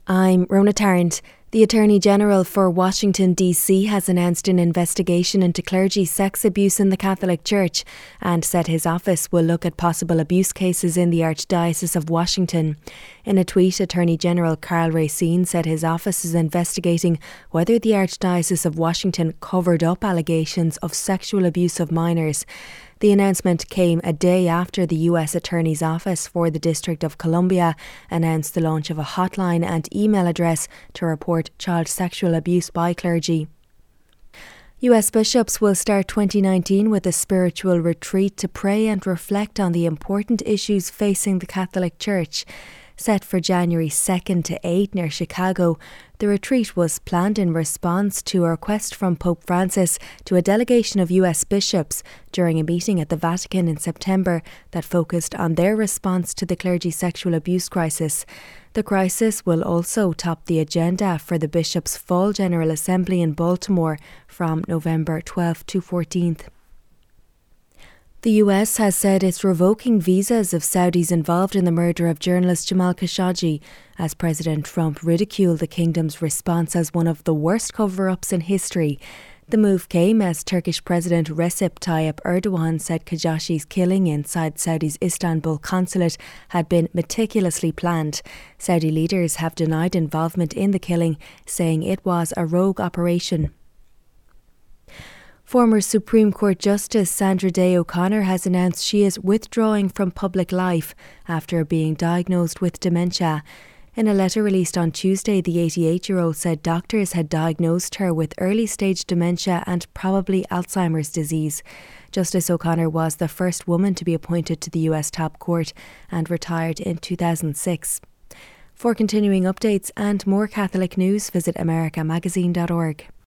I'm Rona Tarrant. The Attorney General for Washington, D.C. has announced an investigation into clergy sex abuse in the Catholic Church and said his office will look at possible abuse cases in the Archdiocese of Washington. In a tweet, Attorney General Karl Racine said his office is investigating whether the Archdiocese of Washington covered up allegations of sexual abuse of minors. The announcement came a day after the US Attorney's Office for the District of Columbia announced the launch of a hotline and email address to report child sexual abuse by clergy. US bishops will start 2019 with a spiritual retreat to pray and reflect on the important issues facing the Catholic Church. Set for January 2nd to 8 near Chicago, the retreat was planned in response to a request from Pope Francis to a delegation of US bishops during a meeting at the Vatican in September that focused on their response to the clergy sexual abuse crisis. The crisis will also top the agenda for the Bishops' Fall General Assembly in Baltimore from November 12th to 14th. The US has said it's revoking visas of Saudis involved in the murder of journalist Jamal Khashoggi, as President Trump ridiculed the kingdom's response as one of the worst cover-ups in history. The move came as Turkish President Recep Tayyip Erdogan said Khashoggi's killing inside Saudi's Istanbul consulate had been meticulously planned. Saudi leaders have denied involvement in the killing, saying it was a rogue operation. Former Supreme Court Justice Sandra Day O'Connor has announced she is withdrawing from public life after being diagnosed with dementia. In a letter released on Tuesday, the 88-year-old said doctors had diagnosed her with early-stage dementia and probably Alzheimer's disease. Justice O'Connor was the first woman to be appointed to the US top court and retired in 2006. For continuing updates and more Catholic news, visit americamagazine.org.